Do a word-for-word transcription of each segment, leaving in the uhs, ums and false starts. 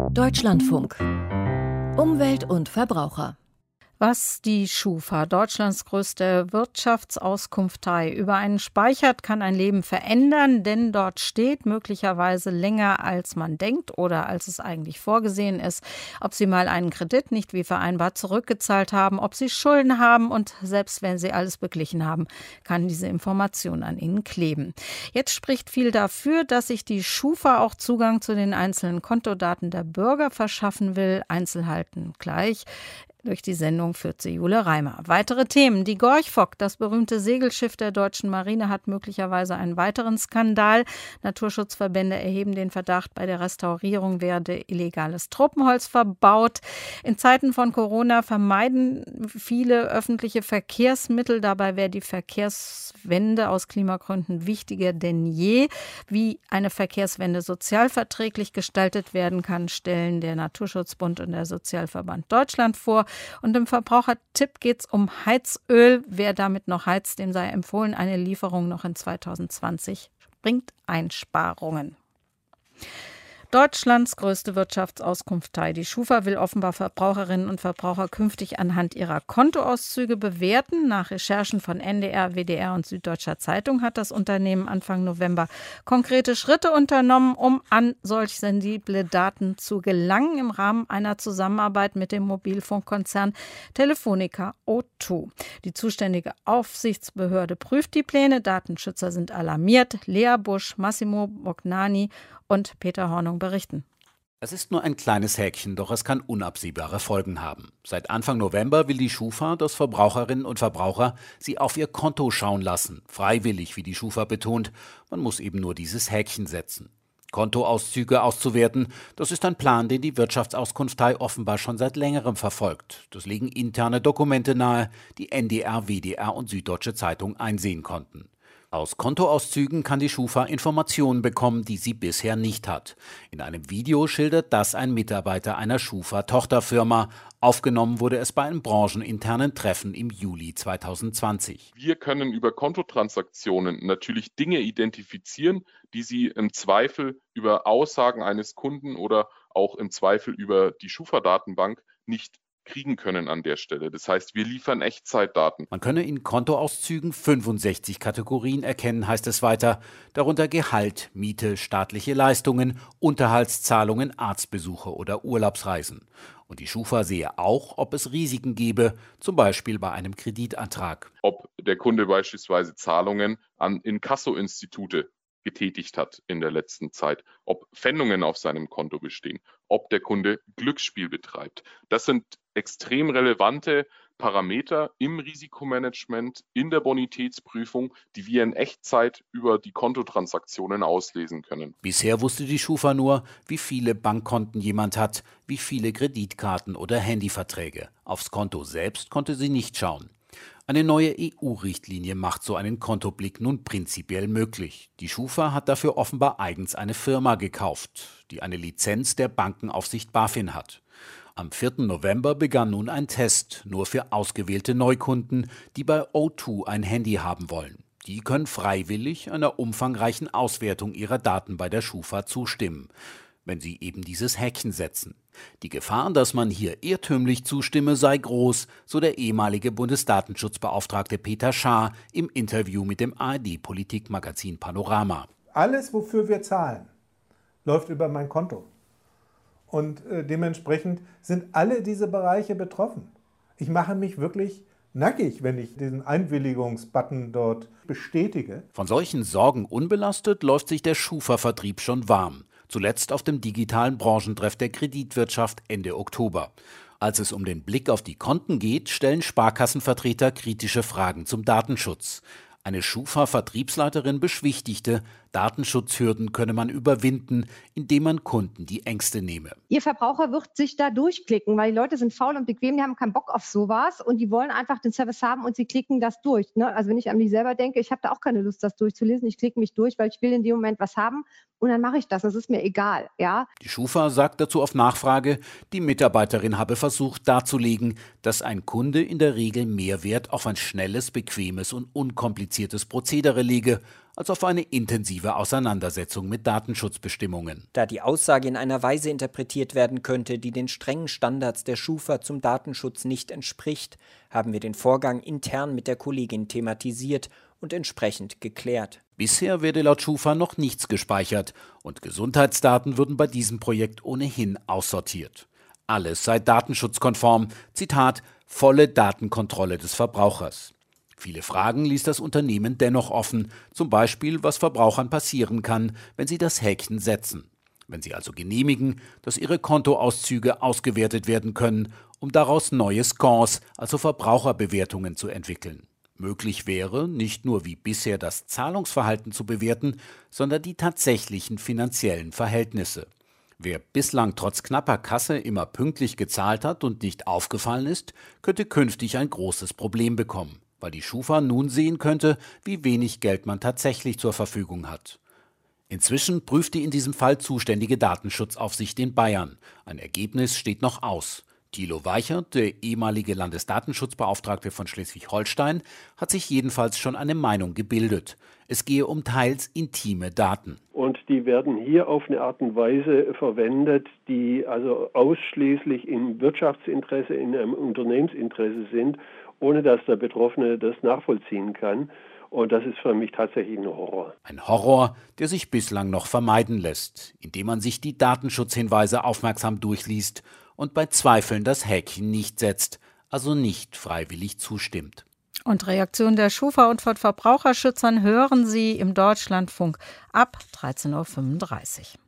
Deutschlandfunk. Umwelt und Verbraucher. Was die Schufa, Deutschlands größte Wirtschaftsauskunftei, über einen speichert, kann ein Leben verändern, denn dort steht möglicherweise länger, als man denkt oder als es eigentlich vorgesehen ist, ob Sie mal einen Kredit nicht wie vereinbart zurückgezahlt haben, ob Sie Schulden haben und selbst wenn Sie alles beglichen haben, kann diese Information an Ihnen kleben. Jetzt spricht viel dafür, dass sich die Schufa auch Zugang zu den einzelnen Kontodaten der Bürger verschaffen will. Einzelheiten gleich. Durch die Sendung führt sie Jule Reimer. Weitere Themen. Die Gorch Fock, das berühmte Segelschiff der deutschen Marine, hat möglicherweise einen weiteren Skandal. Naturschutzverbände erheben den Verdacht, bei der Restaurierung werde illegales Tropenholz verbaut. In Zeiten von Corona vermeiden viele öffentliche Verkehrsmittel. Dabei wäre die Verkehrswende aus Klimagründen wichtiger denn je. Wie eine Verkehrswende sozialverträglich gestaltet werden kann, stellen der Naturschutzbund und der Sozialverband Deutschland vor. Und im Verbrauchertipp geht es um Heizöl. Wer damit noch heizt, dem sei empfohlen, eine Lieferung noch in zweitausendzwanzig bringt Einsparungen. Deutschlands größte Wirtschaftsauskunftei. Die Schufa will offenbar Verbraucherinnen und Verbraucher künftig anhand ihrer Kontoauszüge bewerten. Nach Recherchen von N D R, W D R und Süddeutscher Zeitung hat das Unternehmen Anfang November konkrete Schritte unternommen, um an solch sensible Daten zu gelangen, im Rahmen einer Zusammenarbeit mit dem Mobilfunkkonzern Telefonica O zwei. Die zuständige Aufsichtsbehörde prüft die Pläne. Datenschützer sind alarmiert. Lea Busch, Massimo Bognani und Peter Hornung berichten. Es ist nur ein kleines Häkchen, doch es kann unabsehbare Folgen haben. Seit Anfang November will die Schufa, dass Verbraucherinnen und Verbraucher sie auf ihr Konto schauen lassen. Freiwillig, wie die Schufa betont. Man muss eben nur dieses Häkchen setzen. Kontoauszüge auszuwerten, das ist ein Plan, den die Wirtschaftsauskunftei offenbar schon seit längerem verfolgt. Das legen interne Dokumente nahe, die N D R, W D R und Süddeutsche Zeitung einsehen konnten. Aus Kontoauszügen kann die Schufa Informationen bekommen, die sie bisher nicht hat. In einem Video schildert das ein Mitarbeiter einer Schufa-Tochterfirma. Aufgenommen wurde es bei einem brancheninternen Treffen im Juli zweitausendzwanzig. Wir können über Kontotransaktionen natürlich Dinge identifizieren, die Sie im Zweifel über Aussagen eines Kunden oder auch im Zweifel über die Schufa-Datenbank nicht kriegen können an der Stelle. Das heißt, wir liefern Echtzeitdaten. Man könne in Kontoauszügen fünfundsechzig Kategorien erkennen, heißt es weiter, darunter Gehalt, Miete, staatliche Leistungen, Unterhaltszahlungen, Arztbesuche oder Urlaubsreisen. Und die Schufa sehe auch, ob es Risiken gebe, zum Beispiel bei einem Kreditantrag. Ob der Kunde beispielsweise Zahlungen an Inkasso-Institute getätigt hat in der letzten Zeit, ob Pfändungen auf seinem Konto bestehen, ob der Kunde Glücksspiel betreibt. Das sind extrem relevante Parameter im Risikomanagement, in der Bonitätsprüfung, die wir in Echtzeit über die Kontotransaktionen auslesen können. Bisher wusste die Schufa nur, wie viele Bankkonten jemand hat, wie viele Kreditkarten oder Handyverträge. Aufs Konto selbst konnte sie nicht schauen. Eine neue E U-Richtlinie macht so einen Kontoblick nun prinzipiell möglich. Die Schufa hat dafür offenbar eigens eine Firma gekauft, die eine Lizenz der Bankenaufsicht BaFin hat. Am vierten November begann nun ein Test, nur für ausgewählte Neukunden, die bei O zwei ein Handy haben wollen. Die können freiwillig einer umfangreichen Auswertung ihrer Daten bei der Schufa zustimmen, wenn sie eben dieses Häkchen setzen. Die Gefahr, dass man hier irrtümlich zustimme, sei groß, so der ehemalige Bundesdatenschutzbeauftragte Peter Schaar im Interview mit dem A R D-Politikmagazin Panorama. Alles, wofür wir zahlen, läuft über mein Konto. Und äh, dementsprechend sind alle diese Bereiche betroffen. Ich mache mich wirklich nackig, wenn ich diesen Einwilligungsbutton dort bestätige. Von solchen Sorgen unbelastet läuft sich der Schufa-Vertrieb schon warm. Zuletzt auf dem digitalen Branchentreff der Kreditwirtschaft Ende Oktober. Als es um den Blick auf die Konten geht, stellen Sparkassenvertreter kritische Fragen zum Datenschutz. Eine Schufa-Vertriebsleiterin beschwichtigte, Datenschutzhürden könne man überwinden, indem man Kunden die Ängste nehme. Ihr Verbraucher wird sich da durchklicken, weil die Leute sind faul und bequem, die haben keinen Bock auf sowas und die wollen einfach den Service haben und sie klicken das durch. Ne? Also wenn ich an mich selber denke, ich habe da auch keine Lust, das durchzulesen. Ich klicke mich durch, weil ich will in dem Moment was haben und dann mache ich das. Das ist mir egal. Ja? Die Schufa sagt dazu auf Nachfrage, die Mitarbeiterin habe versucht darzulegen, dass ein Kunde in der Regel mehr Wert auf ein schnelles, bequemes und unkompliziertes Prozedere lege, als auf eine intensive Auseinandersetzung mit Datenschutzbestimmungen. Da die Aussage in einer Weise interpretiert werden könnte, die den strengen Standards der Schufa zum Datenschutz nicht entspricht, haben wir den Vorgang intern mit der Kollegin thematisiert und entsprechend geklärt. Bisher werde laut Schufa noch nichts gespeichert und Gesundheitsdaten würden bei diesem Projekt ohnehin aussortiert. Alles sei datenschutzkonform, Zitat, volle Datenkontrolle des Verbrauchers. Viele Fragen ließ das Unternehmen dennoch offen, zum Beispiel, was Verbrauchern passieren kann, wenn sie das Häkchen setzen. Wenn sie also genehmigen, dass ihre Kontoauszüge ausgewertet werden können, um daraus neue Scores, also Verbraucherbewertungen, zu entwickeln. Möglich wäre, nicht nur wie bisher das Zahlungsverhalten zu bewerten, sondern die tatsächlichen finanziellen Verhältnisse. Wer bislang trotz knapper Kasse immer pünktlich gezahlt hat und nicht aufgefallen ist, könnte künftig ein großes Problem bekommen, weil die Schufa nun sehen könnte, wie wenig Geld man tatsächlich zur Verfügung hat. Inzwischen prüft die in diesem Fall zuständige Datenschutzaufsicht in Bayern. Ein Ergebnis steht noch aus. Thilo Weichert, der ehemalige Landesdatenschutzbeauftragte von Schleswig-Holstein, hat sich jedenfalls schon eine Meinung gebildet. Es gehe um teils intime Daten. Und die werden hier auf eine Art und Weise verwendet, die also ausschließlich im Wirtschaftsinteresse, in einem Unternehmensinteresse sind, ohne dass der Betroffene das nachvollziehen kann. Und das ist für mich tatsächlich ein Horror. Ein Horror, der sich bislang noch vermeiden lässt, indem man sich die Datenschutzhinweise aufmerksam durchliest und bei Zweifeln das Häkchen nicht setzt, also nicht freiwillig zustimmt. Und Reaktion der Schufa und von Verbraucherschützern hören Sie im Deutschlandfunk ab dreizehn Uhr fünfunddreißig.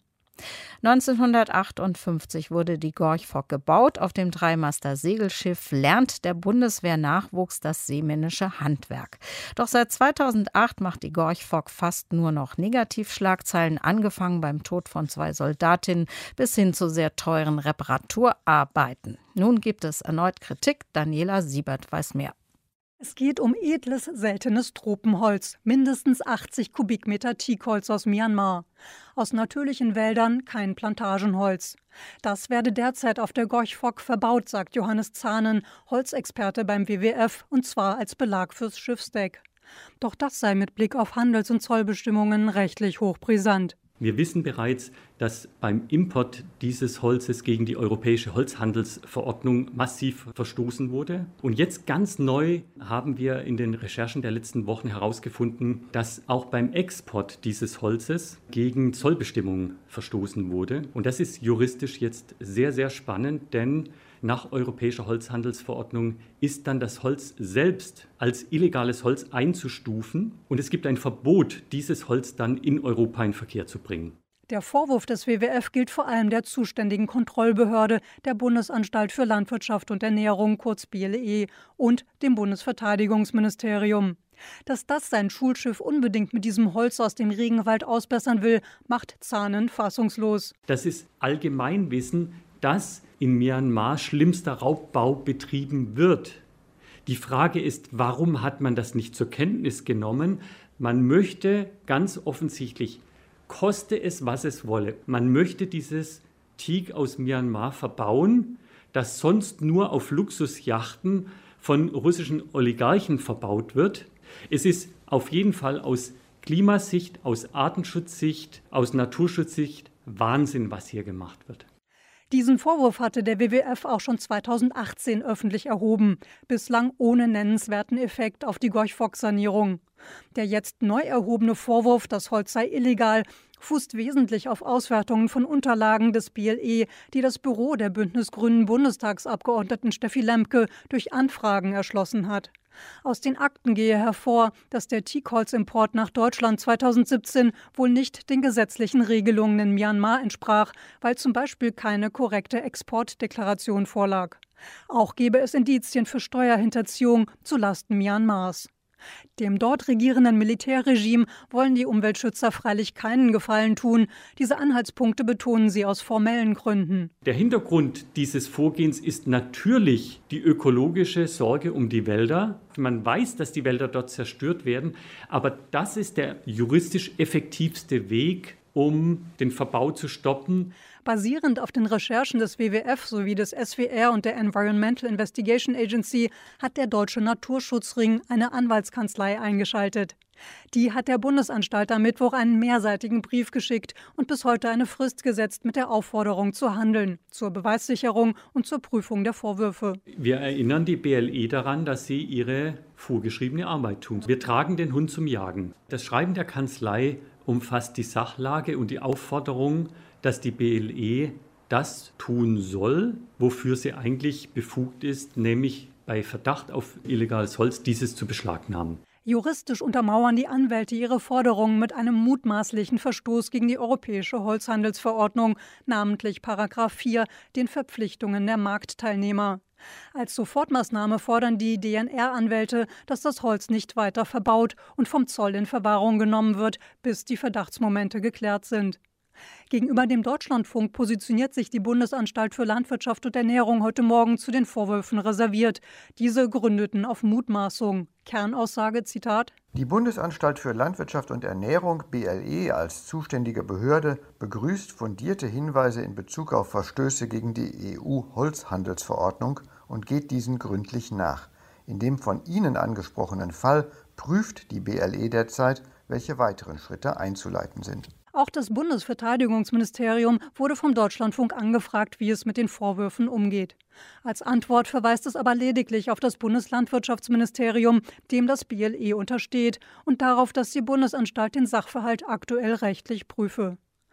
neunzehnhundertachtundfünfzig wurde die Gorch Fock gebaut. Auf dem Dreimaster-Segelschiff lernt der Bundeswehr-Nachwuchs das seemännische Handwerk. Doch seit zweitausendacht macht die Gorch Fock fast nur noch Negativschlagzeilen, angefangen beim Tod von zwei Soldatinnen bis hin zu sehr teuren Reparaturarbeiten. Nun gibt es erneut Kritik. Daniela Siebert weiß mehr. Es geht um edles, seltenes Tropenholz, mindestens achtzig Kubikmeter Teakholz aus Myanmar. Aus natürlichen Wäldern kein Plantagenholz. Das werde derzeit auf der Gorch Fock verbaut, sagt Johannes Zahnen, Holzexperte beim W W F, und zwar als Belag fürs Schiffsdeck. Doch das sei mit Blick auf Handels- und Zollbestimmungen rechtlich hochbrisant. Wir wissen bereits, dass beim Import dieses Holzes gegen die Europäische Holzhandelsverordnung massiv verstoßen wurde. Und jetzt ganz neu haben wir in den Recherchen der letzten Wochen herausgefunden, dass auch beim Export dieses Holzes gegen Zollbestimmungen verstoßen wurde. Und das ist juristisch jetzt sehr, sehr spannend, denn nach Europäischer Holzhandelsverordnung ist dann das Holz selbst als illegales Holz einzustufen und es gibt ein Verbot, dieses Holz dann in Europa in Verkehr zu bringen. Der Vorwurf des W W F gilt vor allem der zuständigen Kontrollbehörde, der Bundesanstalt für Landwirtschaft und Ernährung, kurz B L E, und dem Bundesverteidigungsministerium. Dass das sein Schulschiff unbedingt mit diesem Holz aus dem Regenwald ausbessern will, macht Zahnen fassungslos. Das ist Allgemeinwissen, dass in Myanmar schlimmster Raubbau betrieben wird. Die Frage ist, warum hat man das nicht zur Kenntnis genommen? Man möchte ganz offensichtlich, koste es, was es wolle, man möchte dieses Teak aus Myanmar verbauen, das sonst nur auf Luxusjachten von russischen Oligarchen verbaut wird. Es ist auf jeden Fall aus Klimasicht, aus Artenschutzsicht, aus Naturschutzsicht Wahnsinn, was hier gemacht wird. Diesen Vorwurf hatte der W W F auch schon zweitausendachtzehn öffentlich erhoben, bislang ohne nennenswerten Effekt auf die Gorch Fock-Sanierung. Der jetzt neu erhobene Vorwurf, das Holz sei illegal, fußt wesentlich auf Auswertungen von Unterlagen des B L E, die das Büro der bündnisgrünen Bundestagsabgeordneten Steffi Lemke durch Anfragen erschlossen hat. Aus den Akten gehe hervor, dass der Teakholzimport nach Deutschland zweitausendsiebzehn wohl nicht den gesetzlichen Regelungen in Myanmar entsprach, weil zum Beispiel keine korrekte Exportdeklaration vorlag. Auch gebe es Indizien für Steuerhinterziehung zulasten Myanmars. Dem dort regierenden Militärregime wollen die Umweltschützer freilich keinen Gefallen tun. Diese Anhaltspunkte betonen sie aus formellen Gründen. Der Hintergrund dieses Vorgehens ist natürlich die ökologische Sorge um die Wälder. Man weiß, dass die Wälder dort zerstört werden, aber das ist der juristisch effektivste Weg, um den Verbau zu stoppen. Basierend auf den Recherchen des W W F sowie des S W R und der Environmental Investigation Agency hat der Deutsche Naturschutzring eine Anwaltskanzlei eingeschaltet. Die hat der Bundesanstalt am Mittwoch einen mehrseitigen Brief geschickt und bis heute eine Frist gesetzt mit der Aufforderung zu handeln, zur Beweissicherung und zur Prüfung der Vorwürfe. Wir erinnern die B L E daran, dass sie ihre vorgeschriebene Arbeit tun. Wir tragen den Hund zum Jagen. Das Schreiben der Kanzlei umfasst die Sachlage und die Aufforderung, dass die B L E das tun soll, wofür sie eigentlich befugt ist, nämlich bei Verdacht auf illegales Holz dieses zu beschlagnahmen. Juristisch untermauern die Anwälte ihre Forderungen mit einem mutmaßlichen Verstoß gegen die Europäische Holzhandelsverordnung, namentlich Paragraph vier, den Verpflichtungen der Marktteilnehmer. Als Sofortmaßnahme fordern die D N R-Anwälte, dass das Holz nicht weiter verbaut und vom Zoll in Verwahrung genommen wird, bis die Verdachtsmomente geklärt sind. Gegenüber dem Deutschlandfunk positioniert sich die Bundesanstalt für Landwirtschaft und Ernährung heute Morgen zu den Vorwürfen reserviert. Diese gründeten auf Mutmaßung. Kernaussage, Zitat: Die Bundesanstalt für Landwirtschaft und Ernährung, B L E, als zuständige Behörde begrüßt fundierte Hinweise in Bezug auf Verstöße gegen die E U-Holzhandelsverordnung und geht diesen gründlich nach. In dem von Ihnen angesprochenen Fall prüft die B L E derzeit, welche weiteren Schritte einzuleiten sind. Auch das Bundesverteidigungsministerium wurde vom Deutschlandfunk angefragt, wie es mit den Vorwürfen umgeht. Als Antwort verweist es aber lediglich auf das Bundeslandwirtschaftsministerium, dem das B L E untersteht, und darauf, dass die Bundesanstalt den Sachverhalt aktuell rechtlich prüfe.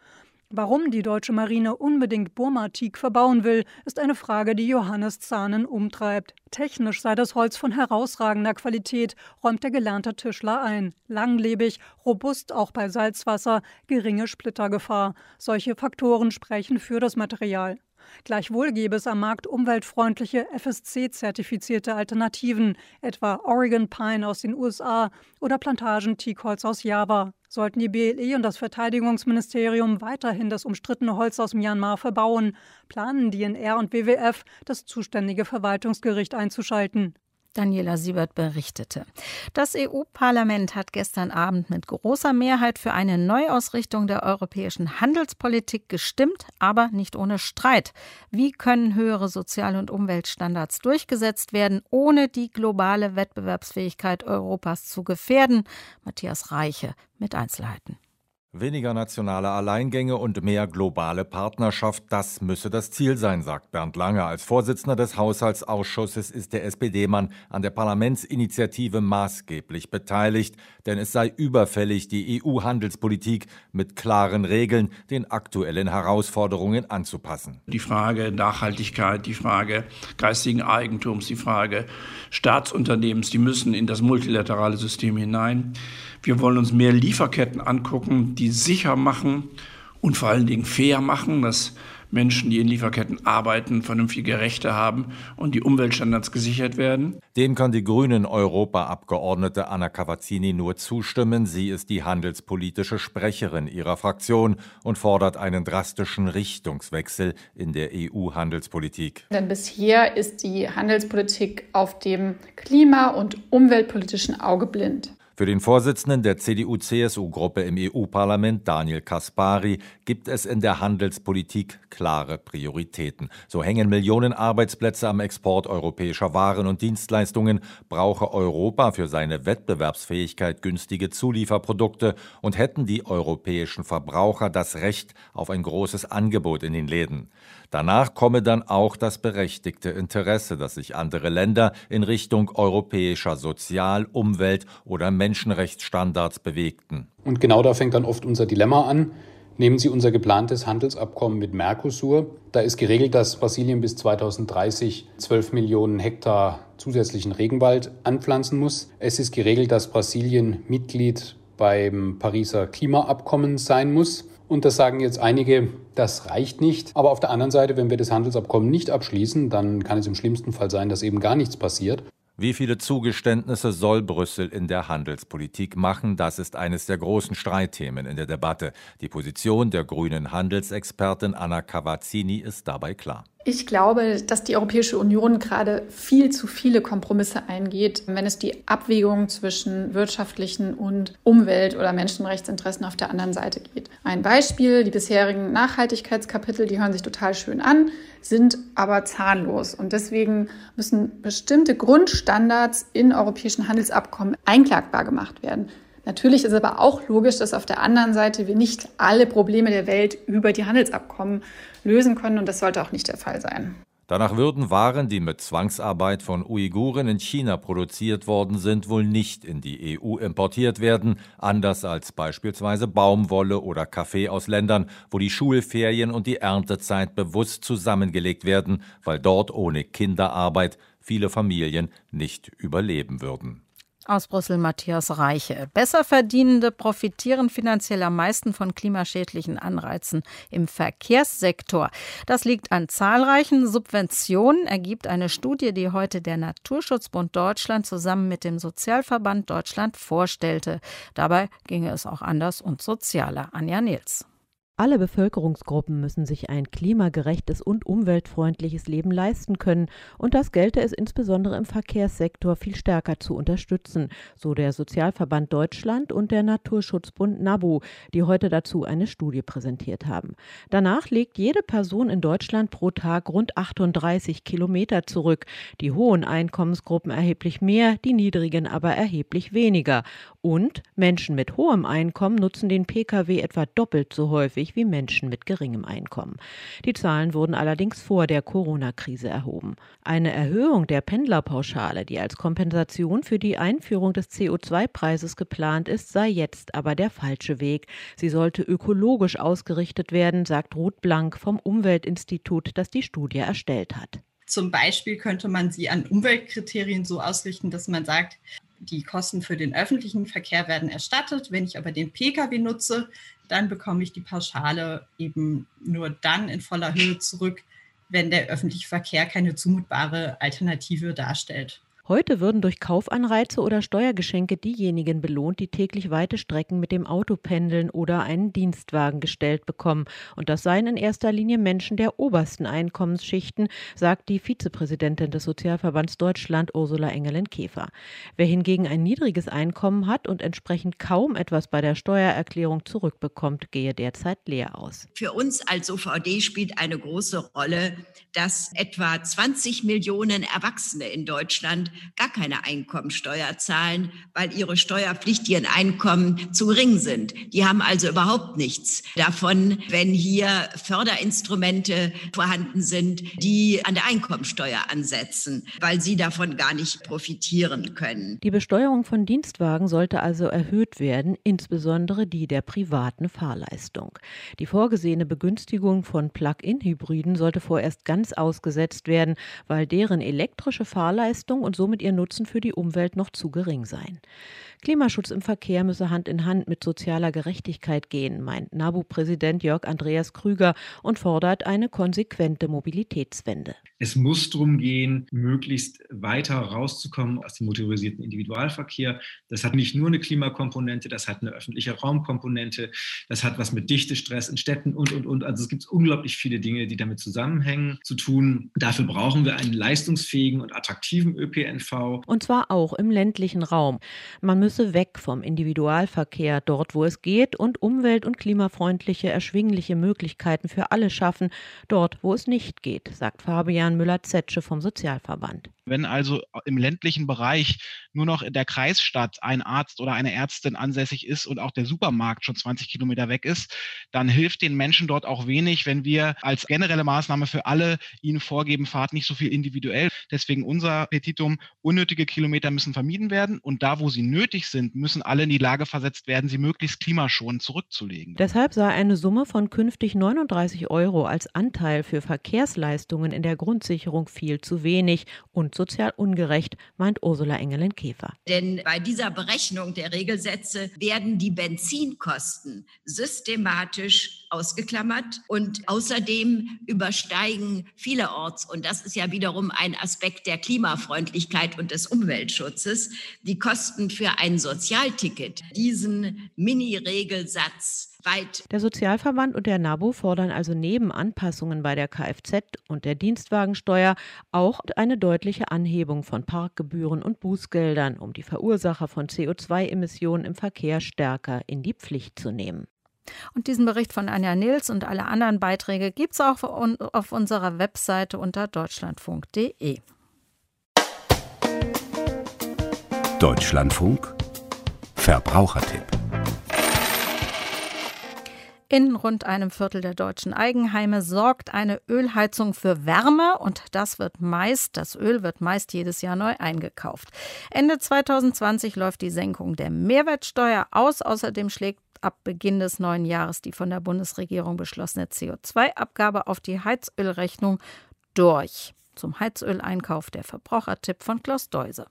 Warum die deutsche Marine unbedingt Burma-Teak verbauen will, ist eine Frage, die Johannes Zahnen umtreibt. Technisch sei das Holz von herausragender Qualität, räumt der gelernte Tischler ein. Langlebig, robust auch bei Salzwasser, geringe Splittergefahr. Solche Faktoren sprechen für das Material. Gleichwohl gäbe es am Markt umweltfreundliche F S C-zertifizierte Alternativen, etwa Oregon Pine aus den U S A oder Plantagen-Teakholz aus Java. Sollten die B L E und das Verteidigungsministerium weiterhin das umstrittene Holz aus Myanmar verbauen, planen D N R und W W F, das zuständige Verwaltungsgericht einzuschalten. Daniela Siebert berichtete. Das E U-Parlament hat gestern Abend mit großer Mehrheit für eine Neuausrichtung der europäischen Handelspolitik gestimmt, aber nicht ohne Streit. Wie können höhere Sozial- und Umweltstandards durchgesetzt werden, ohne die globale Wettbewerbsfähigkeit Europas zu gefährden? Matthias Reiche mit Einzelheiten. Weniger nationale Alleingänge und mehr globale Partnerschaft, das müsse das Ziel sein, sagt Bernd Lange. Als Vorsitzender des Haushaltsausschusses ist der S P D-Mann an der Parlamentsinitiative maßgeblich beteiligt, denn es sei überfällig, die E U-Handelspolitik mit klaren Regeln den aktuellen Herausforderungen anzupassen. Die Frage Nachhaltigkeit, die Frage geistigen Eigentums, die Frage Staatsunternehmens, die müssen in das multilaterale System hinein. Wir wollen uns mehr Lieferketten angucken, die sicher machen und vor allen Dingen fair machen, dass Menschen, die in Lieferketten arbeiten, vernünftige Rechte haben und die Umweltstandards gesichert werden. Dem kann die Grünen-Europaabgeordnete Anna Cavazzini nur zustimmen. Sie ist die handelspolitische Sprecherin ihrer Fraktion und fordert einen drastischen Richtungswechsel in der E U-Handelspolitik. Denn bisher ist die Handelspolitik auf dem klima- und umweltpolitischen Auge blind. Für den Vorsitzenden der C D U-C S U-Gruppe im E U-Parlament, Daniel Caspary, gibt es in der Handelspolitik klare Prioritäten. So hängen Millionen Arbeitsplätze am Export europäischer Waren und Dienstleistungen, brauche Europa für seine Wettbewerbsfähigkeit günstige Zulieferprodukte und hätten die europäischen Verbraucher das Recht auf ein großes Angebot in den Läden. Danach komme dann auch das berechtigte Interesse, dass sich andere Länder in Richtung europäischer Sozial-, Umwelt- oder Menschenrechtsstandards bewegten. Und genau da fängt dann oft unser Dilemma an. Nehmen Sie unser geplantes Handelsabkommen mit Mercosur. Da ist geregelt, dass Brasilien bis zweitausenddreißig zwölf Millionen Hektar zusätzlichen Regenwald anpflanzen muss. Es ist geregelt, dass Brasilien Mitglied beim Pariser Klimaabkommen sein muss. Und das sagen jetzt einige, das reicht nicht. Aber auf der anderen Seite, wenn wir das Handelsabkommen nicht abschließen, dann kann es im schlimmsten Fall sein, dass eben gar nichts passiert. Wie viele Zugeständnisse soll Brüssel in der Handelspolitik machen? Das ist eines der großen Streitthemen in der Debatte. Die Position der grünen Handelsexpertin Anna Cavazzini ist dabei klar. Ich glaube, dass die Europäische Union gerade viel zu viele Kompromisse eingeht, wenn es die Abwägung zwischen wirtschaftlichen und Umwelt- oder Menschenrechtsinteressen auf der anderen Seite geht. Ein Beispiel, die bisherigen Nachhaltigkeitskapitel, die hören sich total schön an, sind aber zahnlos. Und deswegen müssen bestimmte Grundstandards in europäischen Handelsabkommen einklagbar gemacht werden. Natürlich ist aber auch logisch, dass auf der anderen Seite wir nicht alle Probleme der Welt über die Handelsabkommen lösen können und das sollte auch nicht der Fall sein. Danach würden Waren, die mit Zwangsarbeit von Uiguren in China produziert worden sind, wohl nicht in die E U importiert werden, anders als beispielsweise Baumwolle oder Kaffee aus Ländern, wo die Schulferien und die Erntezeit bewusst zusammengelegt werden, weil dort ohne Kinderarbeit viele Familien nicht überleben würden. Aus Brüssel Matthias Reiche. Besserverdienende profitieren finanziell am meisten von klimaschädlichen Anreizen im Verkehrssektor. Das liegt an zahlreichen Subventionen, ergibt eine Studie, die heute der Naturschutzbund Deutschland zusammen mit dem Sozialverband Deutschland vorstellte. Dabei ginge es auch anders und sozialer. Anja Nils. Alle Bevölkerungsgruppen müssen sich ein klimagerechtes und umweltfreundliches Leben leisten können. Und das gelte es insbesondere im Verkehrssektor viel stärker zu unterstützen, so der Sozialverband Deutschland und der Naturschutzbund NABU, die heute dazu eine Studie präsentiert haben. Danach legt jede Person in Deutschland pro Tag rund achtunddreißig Kilometer zurück. Die hohen Einkommensgruppen erheblich mehr, die niedrigen aber erheblich weniger. Und Menschen mit hohem Einkommen nutzen den Pkw etwa doppelt so häufig wie Menschen mit geringem Einkommen. Die Zahlen wurden allerdings vor der Corona-Krise erhoben. Eine Erhöhung der Pendlerpauschale, die als Kompensation für die Einführung des C O zwei Preises geplant ist, sei jetzt aber der falsche Weg. Sie sollte ökologisch ausgerichtet werden, sagt Ruth Blank vom Umweltinstitut, das die Studie erstellt hat. Zum Beispiel könnte man sie an Umweltkriterien so ausrichten, dass man sagt, die Kosten für den öffentlichen Verkehr werden erstattet. Wenn ich aber den Pkw nutze, dann bekomme ich die Pauschale eben nur dann in voller Höhe zurück, wenn der öffentliche Verkehr keine zumutbare Alternative darstellt. Heute würden durch Kaufanreize oder Steuergeschenke diejenigen belohnt, die täglich weite Strecken mit dem Auto pendeln oder einen Dienstwagen gestellt bekommen. Und das seien in erster Linie Menschen der obersten Einkommensschichten, sagt die Vizepräsidentin des Sozialverbands Deutschland, Ursula Engelen-Käfer. Wer hingegen ein niedriges Einkommen hat und entsprechend kaum etwas bei der Steuererklärung zurückbekommt, gehe derzeit leer aus. Für uns als O V D spielt eine große Rolle, dass etwa zwanzig Millionen Erwachsene in Deutschland gar keine Einkommensteuer zahlen, weil ihre steuerpflichtigen Einkommen zu gering sind. Die haben also überhaupt nichts davon, wenn hier Förderinstrumente vorhanden sind, die an der Einkommensteuer ansetzen, weil sie davon gar nicht profitieren können. Die Besteuerung von Dienstwagen sollte also erhöht werden, insbesondere die der privaten Fahrleistung. Die vorgesehene Begünstigung von Plug-in-Hybriden sollte vorerst ganz ausgesetzt werden, weil deren elektrische Fahrleistung und somit ihr Nutzen für die Umwelt noch zu gering seien. Klimaschutz im Verkehr müsse Hand in Hand mit sozialer Gerechtigkeit gehen, meint NABU-Präsident Jörg Andreas Krüger und fordert eine konsequente Mobilitätswende. Es muss darum gehen, möglichst weiter rauszukommen aus dem motorisierten Individualverkehr. Das hat nicht nur eine Klimakomponente, das hat eine öffentliche Raumkomponente, das hat was mit Dichtestress in Städten und, und, und. Also es gibt unglaublich viele Dinge, die damit zusammenhängen, zu tun. Dafür brauchen wir einen leistungsfähigen und attraktiven Ö P N V. Und zwar auch im ländlichen Raum. Man müsse weg vom Individualverkehr, dort wo es geht, und umwelt- und klimafreundliche, erschwingliche Möglichkeiten für alle schaffen, dort wo es nicht geht, sagt Fabian Müller-Zetsche vom Sozialverband. Wenn also im ländlichen Bereich nur noch in der Kreisstadt ein Arzt oder eine Ärztin ansässig ist und auch der Supermarkt schon zwanzig Kilometer weg ist, dann hilft den Menschen dort auch wenig, wenn wir als generelle Maßnahme für alle ihnen vorgeben, fahrt nicht so viel individuell. Deswegen unser Petitum, unnötige Kilometer müssen vermieden werden und da, wo sie nötig sind, müssen alle in die Lage versetzt werden, sie möglichst klimaschonend zurückzulegen. Deshalb sei eine Summe von künftig neununddreißig Euro als Anteil für Verkehrsleistungen in der Grundsicherung viel zu wenig und sozial ungerecht, meint Ursula Engelen-Käfer. Denn bei dieser Berechnung der Regelsätze werden die Benzinkosten systematisch ausgeklammert und außerdem übersteigen vielerorts, und das ist ja wiederum ein Aspekt der Klimafreundlichkeit und des Umweltschutzes, die Kosten für ein Sozialticket diesen Mini-Regelsatz weit. Der Sozialverband und der NABU fordern also neben Anpassungen bei der Kfz- und der Dienstwagensteuer auch eine deutliche Anhebung von Parkgebühren und Bußgeldern, um die Verursacher von C O zwei Emissionen im Verkehr stärker in die Pflicht zu nehmen. Und diesen Bericht von Anja Nils und alle anderen Beiträge gibt es auch auf unserer Webseite unter deutschlandfunk punkt de. Deutschlandfunk Verbrauchertipp. In rund einem Viertel der deutschen Eigenheime sorgt eine Ölheizung für Wärme und das wird meist, das Öl wird meist jedes Jahr neu eingekauft. Ende zweitausendzwanzig läuft die Senkung der Mehrwertsteuer aus. Außerdem schlägt ab Beginn des neuen Jahres die von der Bundesregierung beschlossene C O zwei Abgabe auf die Heizölrechnung durch. Zum Heizöleinkauf der Verbrauchertipp von Klaus Deuse.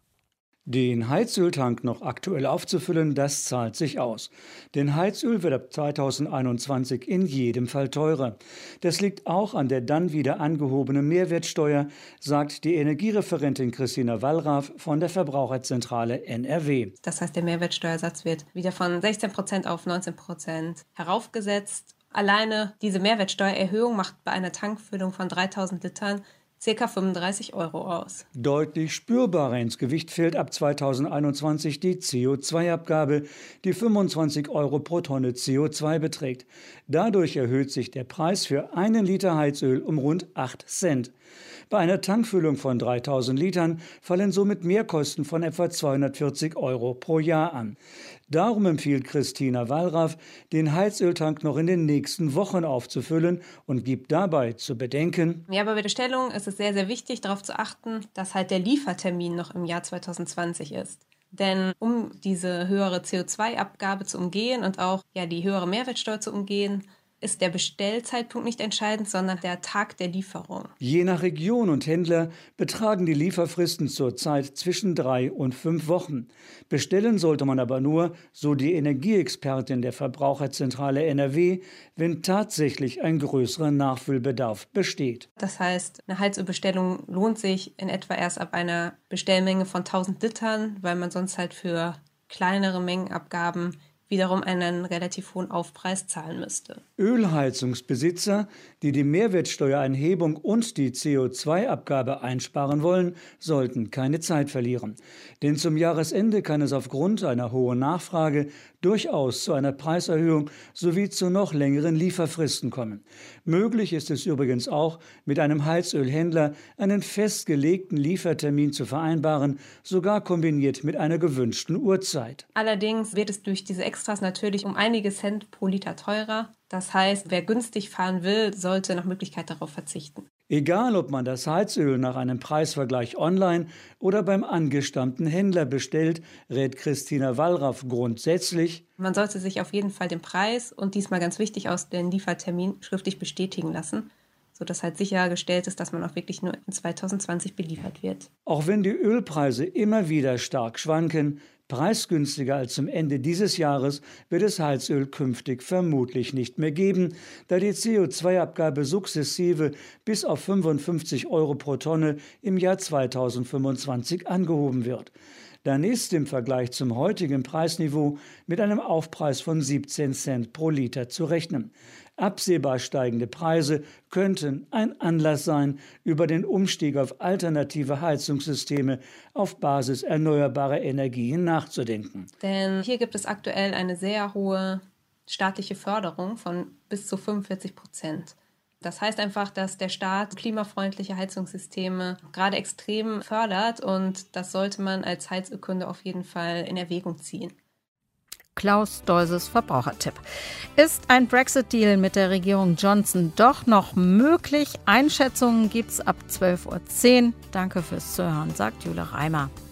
Den Heizöltank noch aktuell aufzufüllen, das zahlt sich aus. Denn Heizöl wird ab zweitausendeinundzwanzig in jedem Fall teurer. Das liegt auch an der dann wieder angehobenen Mehrwertsteuer, sagt die Energiereferentin Christina Wallraff von der Verbraucherzentrale N R W. Das heißt, der Mehrwertsteuersatz wird wieder von sechzehn Prozent auf neunzehn Prozent heraufgesetzt. Alleine diese Mehrwertsteuererhöhung macht bei einer Tankfüllung von dreitausend Litern ca. fünfunddreißig Euro aus. Deutlich spürbarer ins Gewicht fällt ab zweitausendeinundzwanzig die C O zwei Abgabe, die fünfundzwanzig Euro pro Tonne C O zwei beträgt. Dadurch erhöht sich der Preis für einen Liter Heizöl um rund acht Cent. Bei einer Tankfüllung von dreitausend Litern fallen somit Mehrkosten von etwa zweihundertvierzig Euro pro Jahr an. Darum empfiehlt Christina Wallraff, den Heizöltank noch in den nächsten Wochen aufzufüllen und gibt dabei zu bedenken: Ja, bei der Bestellung ist es sehr, sehr wichtig, darauf zu achten, dass halt der Liefertermin noch im Jahr zweitausendzwanzig ist. Denn um diese höhere C O zwei Abgabe zu umgehen und auch ja, die höhere Mehrwertsteuer zu umgehen, ist der Bestellzeitpunkt nicht entscheidend, sondern der Tag der Lieferung. Je nach Region und Händler betragen die Lieferfristen zurzeit zwischen drei und fünf Wochen. Bestellen sollte man aber nur, so die Energieexpertin der Verbraucherzentrale N R W, wenn tatsächlich ein größerer Nachfüllbedarf besteht. Das heißt, eine Heizölbestellung lohnt sich in etwa erst ab einer Bestellmenge von tausend Litern, weil man sonst halt für kleinere Mengenabgaben wiederum einen relativ hohen Aufpreis zahlen müsste. Ölheizungsbesitzer, die die Mehrwertsteuereinhebung und die C O zwei Abgabe einsparen wollen, sollten keine Zeit verlieren. Denn zum Jahresende kann es aufgrund einer hohen Nachfrage durchaus zu einer Preiserhöhung sowie zu noch längeren Lieferfristen kommen. Möglich ist es übrigens auch, mit einem Heizölhändler einen festgelegten Liefertermin zu vereinbaren, sogar kombiniert mit einer gewünschten Uhrzeit. Allerdings wird es durch diese Extras natürlich um einige Cent pro Liter teurer. Das heißt, wer günstig fahren will, sollte nach Möglichkeit darauf verzichten. Egal, ob man das Heizöl nach einem Preisvergleich online oder beim angestammten Händler bestellt, rät Christina Wallraff grundsätzlich: Man sollte sich auf jeden Fall den Preis und diesmal ganz wichtig aus den Liefertermin schriftlich bestätigen lassen, sodass halt sichergestellt ist, dass man auch wirklich nur in zweitausendzwanzig beliefert wird. Auch wenn die Ölpreise immer wieder stark schwanken, preisgünstiger als zum Ende dieses Jahres wird es Heizöl künftig vermutlich nicht mehr geben, da die C O zwei Abgabe sukzessive bis auf fünfundfünfzig Euro pro Tonne im Jahr zweitausendfünfundzwanzig angehoben wird. Dann ist im Vergleich zum heutigen Preisniveau mit einem Aufpreis von siebzehn Cent pro Liter zu rechnen. Absehbar steigende Preise könnten ein Anlass sein, über den Umstieg auf alternative Heizungssysteme auf Basis erneuerbarer Energien nachzudenken. Denn hier gibt es aktuell eine sehr hohe staatliche Förderung von bis zu fünfundvierzig Prozent. Das heißt einfach, dass der Staat klimafreundliche Heizungssysteme gerade extrem fördert und das sollte man als Heizölkunde auf jeden Fall in Erwägung ziehen. Klaus Deuses Verbrauchertipp. Ist ein Brexit-Deal mit der Regierung Johnson doch noch möglich? Einschätzungen gibt's ab zwölf Uhr zehn. Danke fürs Zuhören, sagt Jule Reimer.